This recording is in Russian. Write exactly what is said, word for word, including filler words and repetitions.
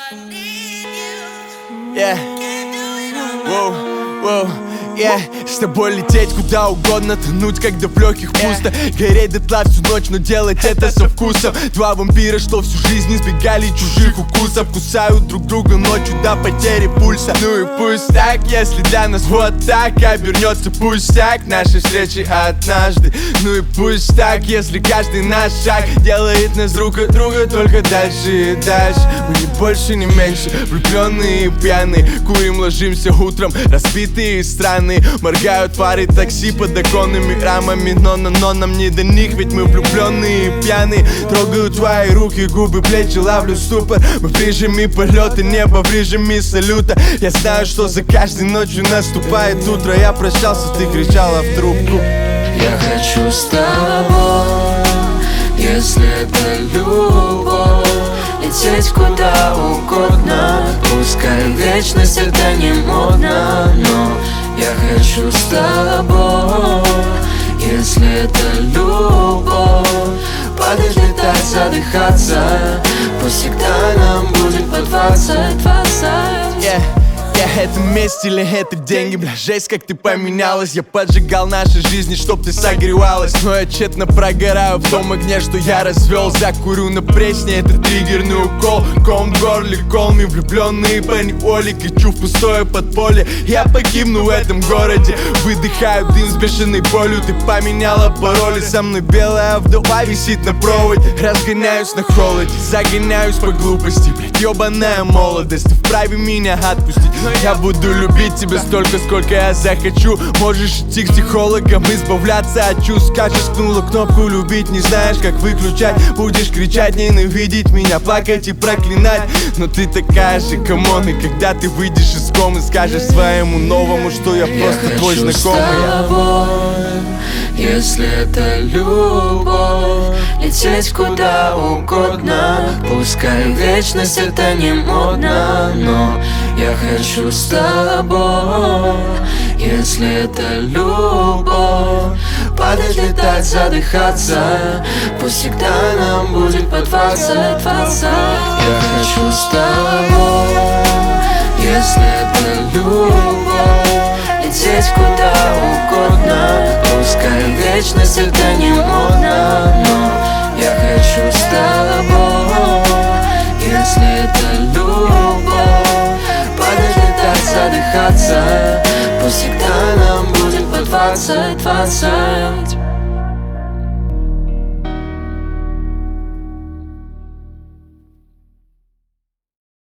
Yeah. Воу, воу, yeah. С тобой лететь куда угодно, тонуть, когда в легких пусто, гореть дотла всю ночь, но делать это со вкусом. Два вампира, что всю жизнь избегали чужих укусов, кусают друг друга ночью до потери пульса. Ну и пусть так, если для нас вот так обернется пустяк нашей встречи однажды. Ну и пусть так, если каждый наш шаг делает нас друг от друга только дальше и дальше. Мы не больше, не меньше, влюбленные и пьяные, курим, ложимся утром, разбитые и странные. Моргают фары такси под оконными рамами, но, но, но нам не до них, ведь мы влюбленные и пьяные. Трогаю твои руки, губы, плечи, ловлю ступор. Мы в режиме полета, небо в режиме салюта. Я знаю, что за каждой ночью наступает утро. Я прощался, ты кричала в трубку. Я хочу с тобой, если это любовь, лететь куда угодно. Пускай вечность это не модно, но я хочу с тобой, если это любовь. Падать, летать, задыхаться, пусть всегда нам будет по двадцать, двадцать. Yeah. Yeah, это месть или это деньги, бля, жесть, как ты поменялась. Я поджигал наши жизни, чтоб ты согревалась, но я тщетно прогораю в том огне, что я развел. Закурю на пресне, это триггерный укол. Ком в горле, колми, влюбленные по неволе. Кричу в пустое подполье, я погибну в этом городе. Выдыхаю дым с бешеной болью. Ты поменяла пароли, со мной белая вдова висит на проводе. Разгоняюсь на холоде, загоняюсь по глупости, блядь, ёбаная молодость. Ты вправе меня отпустить, я буду любить тебя столько, сколько я захочу. Можешь идти к психологам, избавляться от чувств. Качествнула кнопку любить, не знаешь, как выключать. Будешь кричать, ненавидеть меня, плакать и проклинать. Но ты такая же, камон. И когда ты выйдешь из комы, скажешь своему новому, что я просто я твой знакомый. С тобой, если это любовь, лететь куда угодно. Пускай вечность это не модно, но я хочу с тобой, если это любовь. Падать, летать, задыхаться, пусть всегда нам будет по двадцать, двадцать. Я хочу с тобой, если это любовь, лететь куда угодно. Пускай вечность это не модно, но я хочу с тобой, если это любовь. Падать, летать, задыхаться, пусть всегда нам будет по двадцать, двадцать.